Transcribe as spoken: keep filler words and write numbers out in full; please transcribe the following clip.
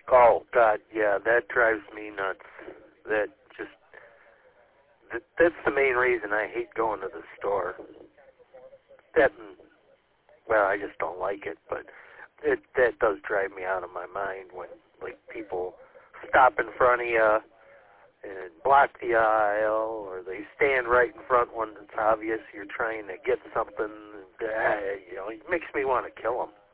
Oh, God, yeah, that drives me nuts. That just, that, that's the main reason I hate going to the store. That, and, well, I just don't like it, but it that does drive me out of my mind when, like, people stop in front of you and block the aisle, or they stand right in front when it's obvious you're trying to get something. Uh, you know, it makes me want to kill them.